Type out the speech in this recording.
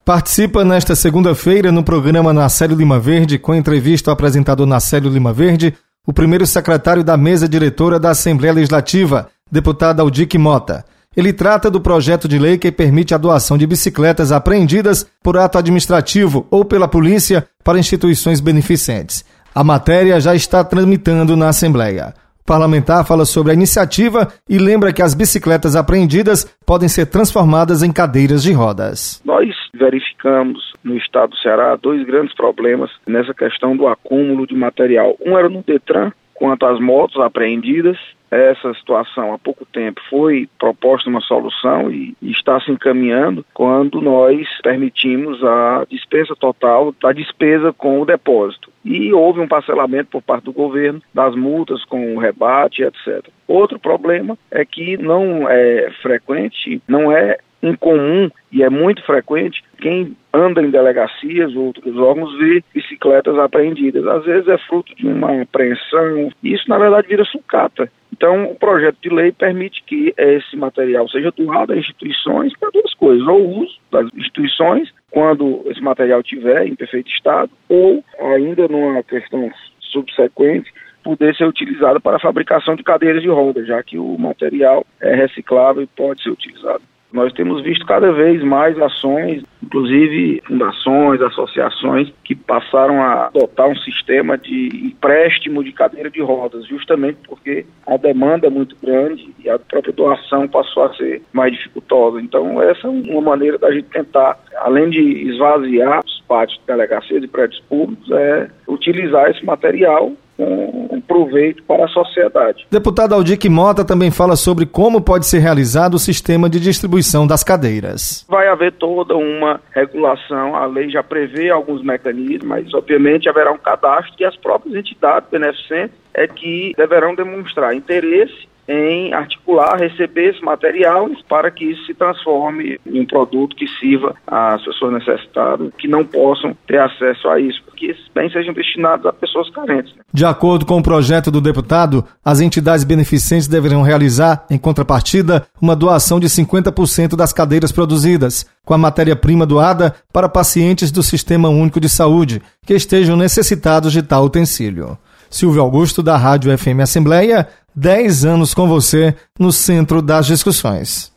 Participa nesta segunda-feira no programa Nacélio Lima Verde, com entrevista ao apresentador Nacélio Lima Verde, o primeiro secretário da mesa diretora da Assembleia Legislativa, deputado Aldique Mota. Ele trata do projeto de lei que permite a doação de bicicletas apreendidas por ato administrativo ou pela polícia para instituições beneficentes. A matéria já está tramitando na Assembleia. O parlamentar fala sobre a iniciativa e lembra que as bicicletas apreendidas podem ser transformadas em cadeiras de rodas. Nós verificamos no estado do Ceará 2 grandes problemas nessa questão do acúmulo de material. Um era no Detran, quanto às motos apreendidas. Essa situação, há pouco tempo, foi proposta uma solução e está se encaminhando quando nós permitimos a dispensa total da despesa com o depósito. E houve um parcelamento por parte do governo das multas com o rebate, etc. Outro problema é que não é frequente, não é incomum e é muito frequente quem anda em delegacias ou outros órgãos vê bicicletas apreendidas. Às vezes é fruto de uma apreensão. Isso, na verdade, vira sucata. Então, o projeto de lei permite que esse material seja doado a instituições para 2 coisas. Ou o uso das instituições, quando esse material estiver em perfeito estado, ou, ainda numa questão subsequente, poder ser utilizado para a fabricação de cadeiras de rodas, já que o material é reciclável e pode ser utilizado. Nós temos visto cada vez mais ações, inclusive fundações, associações, que passaram a adotar um sistema de empréstimo de cadeira de rodas, justamente porque a demanda é muito grande e a própria doação passou a ser mais dificultosa. Então, essa é uma maneira da gente tentar, além de esvaziar os pátios de delegacias e prédios públicos, utilizar esse material com um proveito para a sociedade. Deputado Aldique Mota também fala sobre como pode ser realizado o sistema de distribuição das cadeiras. Vai haver toda uma regulação, a lei já prevê alguns mecanismos, mas obviamente haverá um cadastro e as próprias entidades beneficentes que deverão demonstrar interesse em articular, receber esse material para que isso se transforme em um produto que sirva às pessoas necessitadas, que não possam ter acesso a isso, porque esses bens sejam destinados a pessoas carentes. De acordo com o projeto do deputado, as entidades beneficentes deverão realizar, em contrapartida, uma doação de 50% das cadeiras produzidas, com a matéria-prima doada para pacientes do Sistema Único de Saúde, que estejam necessitados de tal utensílio. Silvio Augusto, da Rádio FM Assembleia, 10 anos com você no centro das discussões.